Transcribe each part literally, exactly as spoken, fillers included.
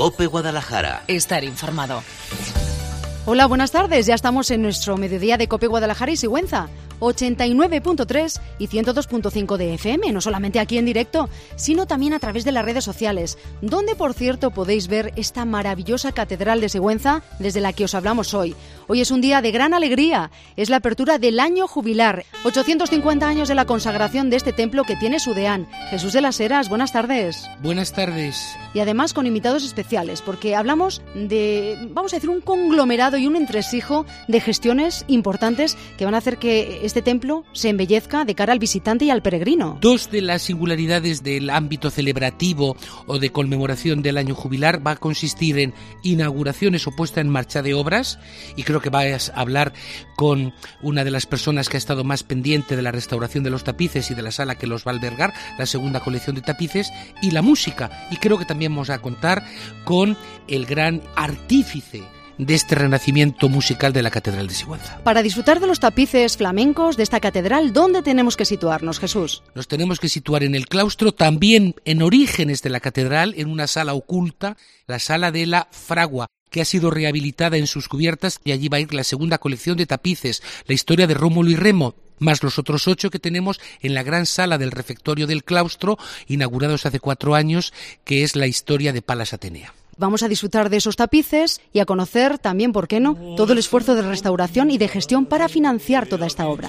COPE Guadalajara. Estar informado. Hola, buenas tardes. Ya estamos en nuestro mediodía de COPE Guadalajara y Sigüenza. ochenta y nueve punto tres y ciento dos punto cinco de F M, no solamente aquí en directo, sino también a través de las redes sociales, donde, por cierto, podéis ver esta maravillosa catedral de Sigüenza desde la que os hablamos hoy. Hoy es un día de gran alegría, es la apertura del año jubilar, ochocientos cincuenta años de la consagración de este templo que tiene su deán, Jesús de las Heras. Buenas tardes. Buenas tardes. Y además con invitados especiales, porque hablamos de, vamos a decir, un conglomerado y un entresijo de gestiones importantes que van a hacer que este templo se embellezca de cara al visitante y al peregrino. Dos de las singularidades del ámbito celebrativo o de conmemoración del año jubilar va a consistir en inauguraciones o puesta en marcha de obras, y creo que vas a hablar con una de las personas que ha estado más pendiente de la restauración de los tapices y de la sala que los va a albergar, la segunda colección de tapices, y la música, y creo que también vamos a contar con el gran artífice de este renacimiento musical de la Catedral de Sigüenza. Para disfrutar de los tapices flamencos de esta catedral, ¿dónde tenemos que situarnos, Jesús? Nos tenemos que situar en el claustro, también en orígenes de la catedral, en una sala oculta, la sala de la Fragua, que ha sido rehabilitada en sus cubiertas, y allí va a ir la segunda colección de tapices, la historia de Rómulo y Remo, más los otros ocho que tenemos en la gran sala del refectorio del claustro, inaugurados hace cuatro años, que es la historia de Palas Atenea. Vamos a disfrutar de esos tapices y a conocer también, ¿por qué no?, todo el esfuerzo de restauración y de gestión para financiar toda esta obra.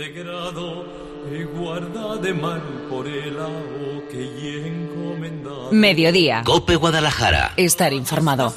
Mediodía. COPE Guadalajara. Estar informado.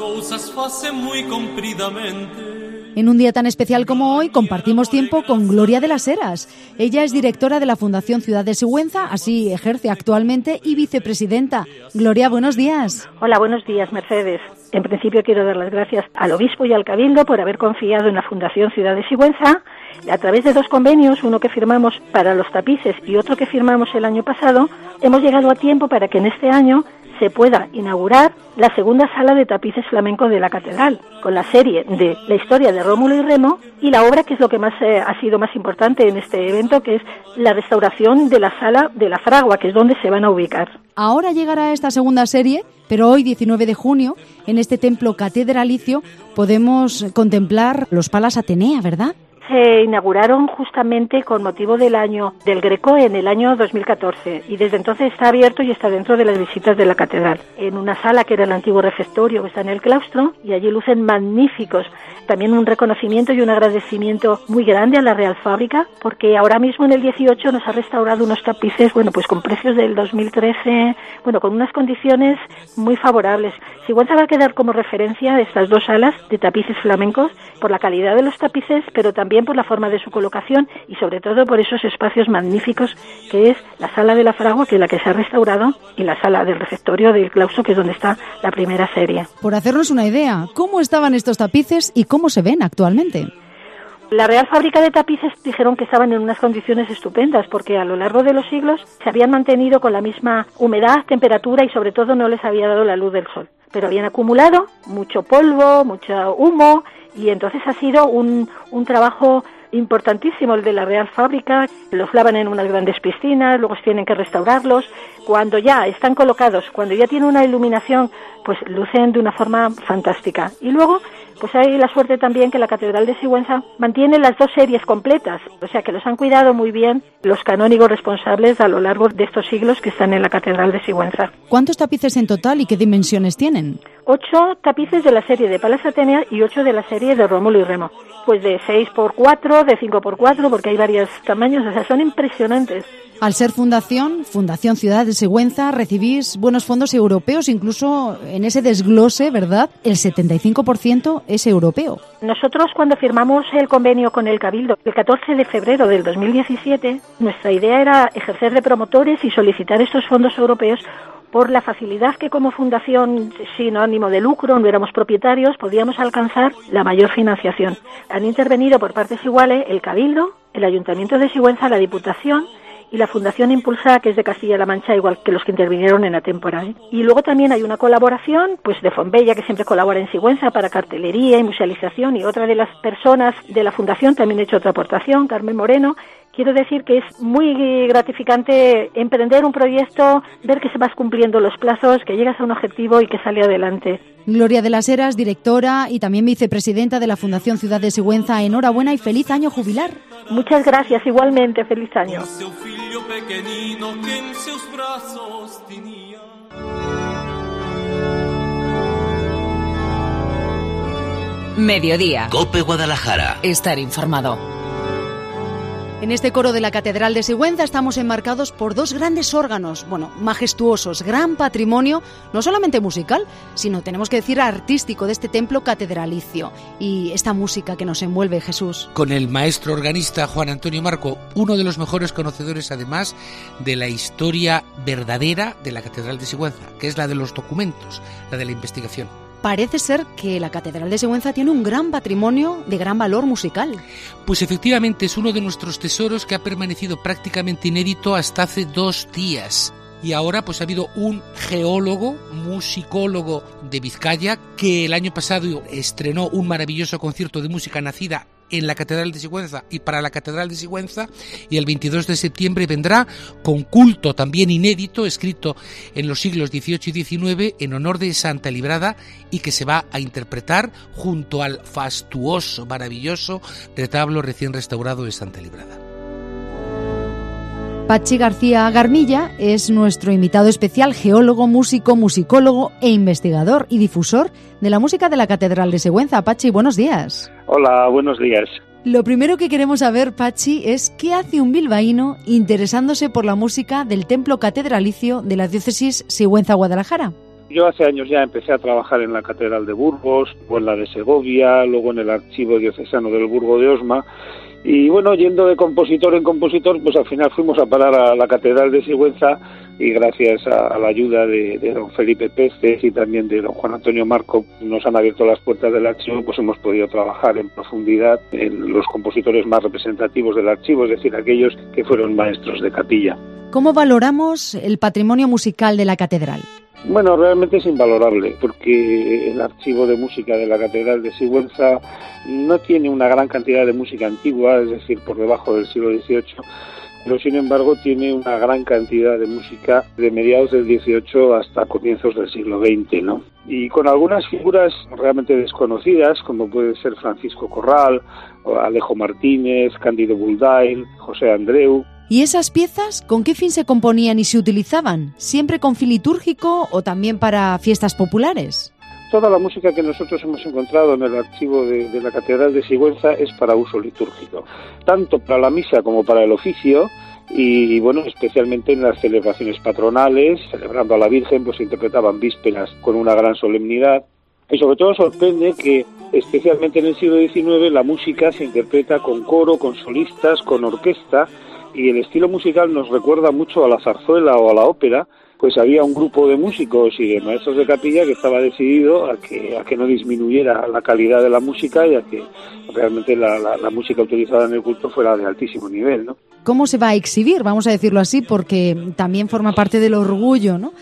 En un día tan especial como hoy, compartimos tiempo con Gloria de las Heras. Ella es directora de la Fundación Ciudad de Sigüenza, así ejerce actualmente, y vicepresidenta. Gloria, buenos días. Hola, buenos días, Mercedes. En principio quiero dar las gracias al obispo y al cabildo por haber confiado en la Fundación Ciudad de Sigüenza a través de dos convenios, uno que firmamos para los tapices y otro que firmamos el año pasado. Hemos llegado a tiempo para que en este año se pueda inaugurar la segunda sala de tapices flamencos de la catedral, con la serie de la historia de Rómulo y Remo y la obra que es lo que más eh, ha sido más importante en este evento, que es la restauración de la sala de la Fragua, que es donde se van a ubicar. Ahora llegará esta segunda serie, pero hoy, diecinueve de junio, en este templo catedralicio, podemos contemplar los Palas Atenea, ¿verdad? Se inauguraron justamente con motivo del año del Greco en el año dos mil catorce, y desde entonces está abierto y está dentro de las visitas de la catedral, en una sala que era el antiguo refectorio que está en el claustro, y allí lucen magníficos. También un reconocimiento y un agradecimiento muy grande a la Real Fábrica, porque ahora mismo en el dieciocho nos ha restaurado unos tapices, bueno, pues con precios del dos mil trece, bueno, con unas condiciones muy favorables. Sigüenza va a quedar como referencia de estas dos salas de tapices flamencos por la calidad de los tapices, pero también por la forma de su colocación y sobre todo por esos espacios magníficos que es la sala de la Fragua, que es la que se ha restaurado, y la sala del refectorio del claustro, que es donde está la primera serie. Por hacernos una idea, ¿cómo estaban estos tapices y cómo se ven actualmente? La Real Fábrica de Tapices dijeron que estaban en unas condiciones estupendas, porque a lo largo de los siglos se habían mantenido con la misma humedad, temperatura y sobre todo no les había dado la luz del sol. Pero habían acumulado mucho polvo, mucho humo, y entonces ha sido un, un trabajo importantísimo el de la Real Fábrica. Los lavan en unas grandes piscinas, luego tienen que restaurarlos. Cuando ya están colocados, cuando ya tienen una iluminación, pues lucen de una forma fantástica. Y luego, pues hay la suerte también que la Catedral de Sigüenza mantiene las dos series completas, o sea que los han cuidado muy bien los canónigos responsables a lo largo de estos siglos que están en la Catedral de Sigüenza. ¿Cuántos tapices en total y qué dimensiones tienen? Ocho tapices de la serie de Palas Atenea y ocho de la serie de Rómulo y Remo. Pues de seis por cuatro, de cinco por cuatro, porque hay varios tamaños, o sea, son impresionantes. Al ser fundación, Fundación Ciudad de Sigüenza, recibís buenos fondos europeos, incluso en ese desglose, ¿verdad? El setenta y cinco por ciento es europeo. Nosotros, cuando firmamos el convenio con el Cabildo el catorce de febrero del dos mil diecisiete, nuestra idea era ejercer de promotores y solicitar estos fondos europeos por la facilidad que como fundación sin ánimo de lucro, no éramos propietarios, podíamos alcanzar la mayor financiación. Han intervenido por partes iguales el Cabildo, el Ayuntamiento de Sigüenza, la Diputación y la Fundación Impulsa, que es de Castilla-La Mancha, igual que los que intervinieron en la temporada. Y luego también hay una colaboración pues de Fonbella, que siempre colabora en Sigüenza para cartelería y musealización, y otra de las personas de la Fundación también ha hecho otra aportación, Carmen Moreno, quiero decir que es muy gratificante emprender un proyecto, ver que se vas cumpliendo los plazos, que llegas a un objetivo y que sale adelante. Gloria de las Heras, directora y también vicepresidenta de la Fundación Ciudad de Sigüenza, enhorabuena y feliz año jubilar. Muchas gracias, igualmente, feliz año. Mediodía. COPE Guadalajara. Estar informado. En este coro de la Catedral de Sigüenza estamos enmarcados por dos grandes órganos, bueno, majestuosos, gran patrimonio, no solamente musical, sino tenemos que decir artístico de este templo catedralicio. Y esta música que nos envuelve, Jesús. Con el maestro organista Juan Antonio Marco, uno de los mejores conocedores además de la historia verdadera de la Catedral de Sigüenza, que es la de los documentos, la de la investigación. Parece ser que la Catedral de Sigüenza tiene un gran patrimonio de gran valor musical. Pues efectivamente es uno de nuestros tesoros que ha permanecido prácticamente inédito hasta hace dos días. Y ahora pues ha habido un geólogo, musicólogo de Vizcaya, que el año pasado estrenó un maravilloso concierto de música nacida en la Catedral de Sigüenza y para la Catedral de Sigüenza, y el veintidós de septiembre vendrá con culto también inédito, escrito en los siglos dieciocho y diecinueve en honor de Santa Librada, y que se va a interpretar junto al fastuoso, maravilloso retablo recién restaurado de Santa Librada. Pachi García Garmilla es nuestro invitado especial, geólogo, músico, musicólogo e investigador y difusor de la música de la Catedral de Sigüenza. Pachi, buenos días. Hola, buenos días. Lo primero que queremos saber, Pachi, es qué hace un bilbaíno interesándose por la música del templo catedralicio de la diócesis Sigüenza-Guadalajara. Yo hace años ya empecé a trabajar en la Catedral de Burgos, o en la de Segovia, luego en el Archivo Diocesano del Burgo de Osma. Y bueno, yendo de compositor en compositor, pues al final fuimos a parar a la Catedral de Sigüenza, y gracias a, a la ayuda de, de don Felipe Pestes y también de don Juan Antonio Marco, nos han abierto las puertas del archivo, pues hemos podido trabajar en profundidad en los compositores más representativos del archivo, es decir, aquellos que fueron maestros de capilla. ¿Cómo valoramos el patrimonio musical de la catedral? Bueno, realmente es invalorable, porque el archivo de música de la Catedral de Sigüenza no tiene una gran cantidad de música antigua, es decir, por debajo del siglo dieciocho, pero sin embargo tiene una gran cantidad de música de mediados del dieciocho hasta comienzos del siglo veinte, ¿no? Y con algunas figuras realmente desconocidas, como puede ser Francisco Corral, Alejo Martínez, Cándido Buldain, José Andreu. ¿Y esas piezas con qué fin se componían y se utilizaban? ¿Siempre con fin litúrgico o también para fiestas populares? Toda la música que nosotros hemos encontrado en el archivo de, de la Catedral de Sigüenza es para uso litúrgico, tanto para la misa como para el oficio, y, y bueno, especialmente en las celebraciones patronales, celebrando a la Virgen, pues se interpretaban vísperas con una gran solemnidad. Y sobre todo sorprende que, especialmente en el siglo diecinueve, la música se interpreta con coro, con solistas, con orquesta, y el estilo musical nos recuerda mucho a la zarzuela o a la ópera. Pues había un grupo de músicos y de maestros de capilla que estaba decidido a que a que no disminuyera la calidad de la música y a que realmente la, la, la música utilizada en el culto fuera de altísimo nivel, ¿no? ¿Cómo se va a exhibir? Vamos a decirlo así, porque también forma parte del orgullo, ¿no?,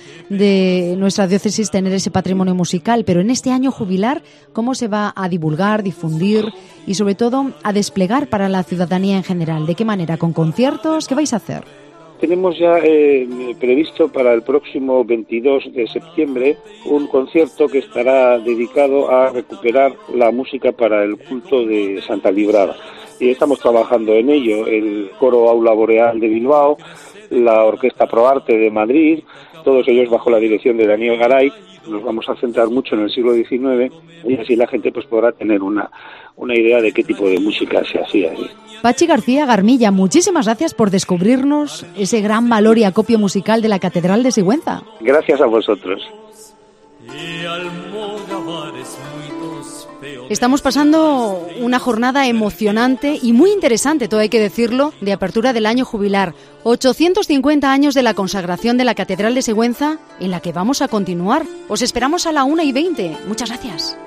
de nuestra diócesis tener ese patrimonio musical. Pero en este año jubilar, ¿cómo se va a divulgar, difundir y sobre todo a desplegar para la ciudadanía en general? ¿De qué manera? ¿Con conciertos? ¿Qué vais a hacer? Tenemos ya eh, previsto para el próximo veintidós de septiembre un concierto que estará dedicado a recuperar la música para el culto de Santa Librada. Y estamos trabajando en ello, el Coro Aula Boreal de Bilbao, la Orquesta Pro Arte de Madrid, todos ellos bajo la dirección de Daniel Garay. Nos vamos a centrar mucho en el siglo diecinueve y así la gente pues podrá tener una, una idea de qué tipo de música se hacía allí. Pachi García Garmilla, muchísimas gracias por descubrirnos ese gran valor y acopio musical de la Catedral de Sigüenza. Gracias a vosotros. Estamos pasando una jornada emocionante y muy interesante, todo hay que decirlo, de apertura del año jubilar. ochocientos cincuenta años de la consagración de la Catedral de Sigüenza, en la que vamos a continuar. Os esperamos a la una y veinte. Muchas gracias.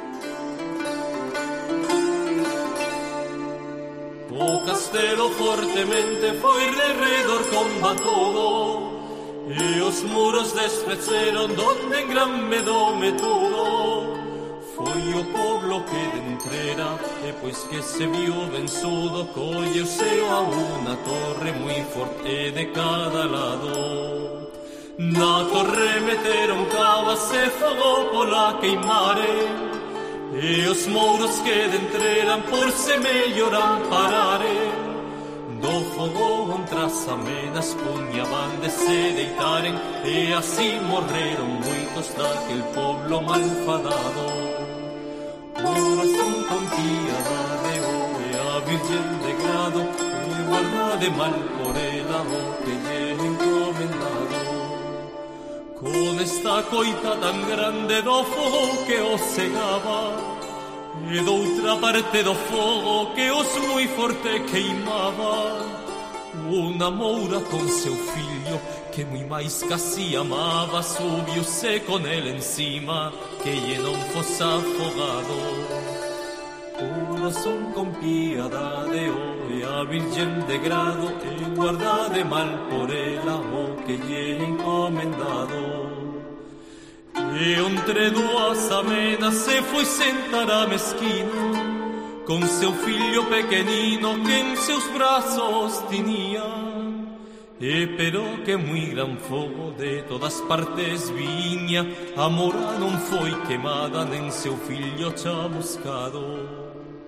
O castelo fortemente foi de redor combatudo, e os muros desfeceron donde en gran medome tudo. Foi o pueblo que dentrera, e pois que se viu vençudo, colleu-se a unha torre moi forte de cada lado. Na torre meteron cabas e fogo pola queimare, e os mouros que dentreran por se melloran parare. Do fogo tras amenas puñaban de se deitaren, e así morreron moitos daquel poblo malfadado. Corazón con piedade, e a Virgen de Grado, e guarda de mal por ela o que lle encomendado. Con esta coita tan grande do fogo que os cegaba, e doutra parte do fogo que os moi forte queimaba, unha moura con seu fillo que moi máis casi amaba, subiuse con el encima que lle non fose afogado. Corazón con piedade, e a Virgen de Grado, e guarda de mal por ela o que lle encomendado. E entre dúas amenas se foi sentar a mesquina, con seu fillo pequenino que en seus brazos tiña. E pero que moi gran fogo de todas partes viña, a mora non foi quemada nen seu fillo chamuscado.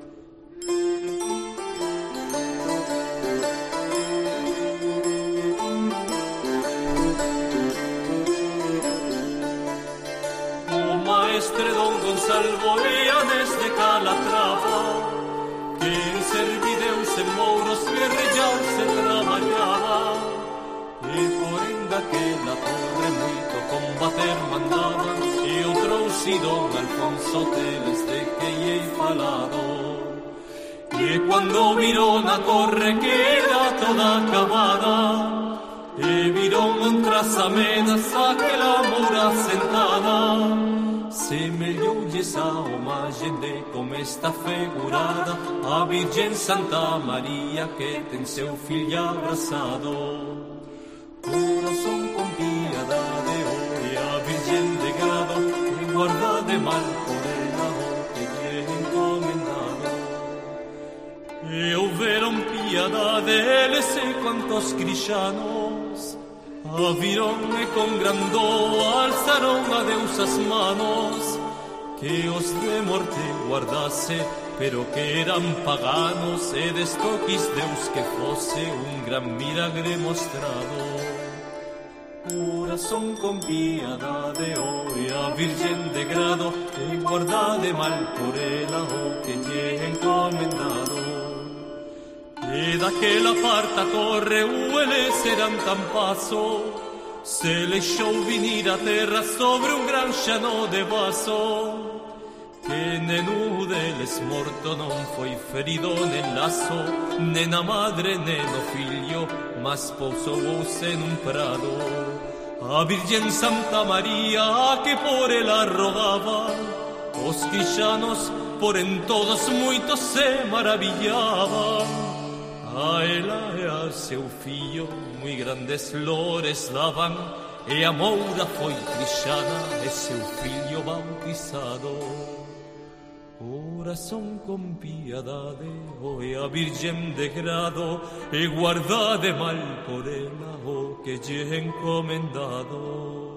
Maestre don Gonzalo Leanes de Calatrava, que en servideus en mouros guerrillar se traballaba, e porén daquela torre moito combater mandaban, e outro si don Alfonso teles de que lle falado. E cando viron a torre que era toda acabada, e viron tras amenas aquela moura sentada, semelloulles a imagen de como está figurada a Virgen Santa María que ten seu fillo abrazado. Corazón con piedade, e a Virgen de Grado, e guarda de mal por ela o que lle encomendado. E houveron piedade eles e cuantos cristianos a viron e con grandó alzaron a Deus as manos, que os de morte guardase, pero que eran paganos, e desto quis Deus que fose un gran milagre mostrado. Corazón con piedade, e a Virgen de Grado, e guarda de mal por ela o que lle encomendado. E daquela parta torre eles eran tan paso, se deixou vinir a terra sobre un gran xano de vaso, que nen un deles morto non foi ferido nen lazo, nen a madre nen o fillo, mas pousouse nun prado. A Virgen Santa María a que por ela rogaba, os quixanos por en todos moitos se maravillaban. A ela e a seu fillo moi grandes lores daban, e a moura foi crixana e seu fillo bautizado. Corazón con piedade, e a Virgen de Grado, e guarda de mal por ela o que lle encomendado.